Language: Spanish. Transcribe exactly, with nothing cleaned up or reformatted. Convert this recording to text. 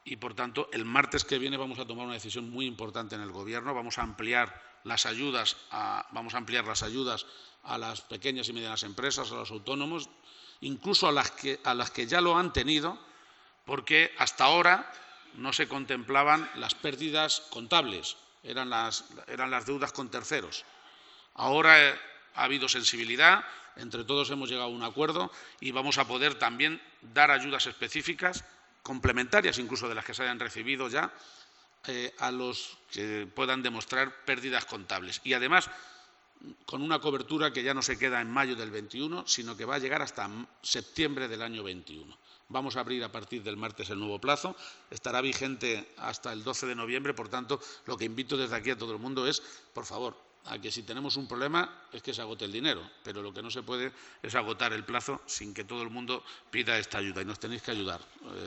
y, por tanto, el martes que viene vamos a tomar una decisión muy importante en el Gobierno. Vamos a ampliar las ayudas a, vamos a ampliar las ayudas a las pequeñas y medianas empresas, a los autónomos, incluso a las que, a las que ya lo han tenido, porque hasta ahora no se contemplaban las pérdidas contables, eran las, eran las deudas con terceros. Ahora eh, ha habido sensibilidad, entre todos hemos llegado a un acuerdo y vamos a poder también dar ayudas específicas, complementarias incluso de las que se hayan recibido ya, eh, a los que puedan demostrar pérdidas contables. Y además, con una cobertura que ya no se queda en mayo del veintiuno, sino que va a llegar hasta septiembre del año veintiuno. Vamos a abrir a partir del martes el nuevo plazo, estará vigente hasta el doce de noviembre, por tanto, lo que invito desde aquí a todo el mundo es, por favor, a que si tenemos un problema es que se agote el dinero, pero lo que no se puede es agotar el plazo sin que todo el mundo pida esta ayuda y nos tenéis que ayudar.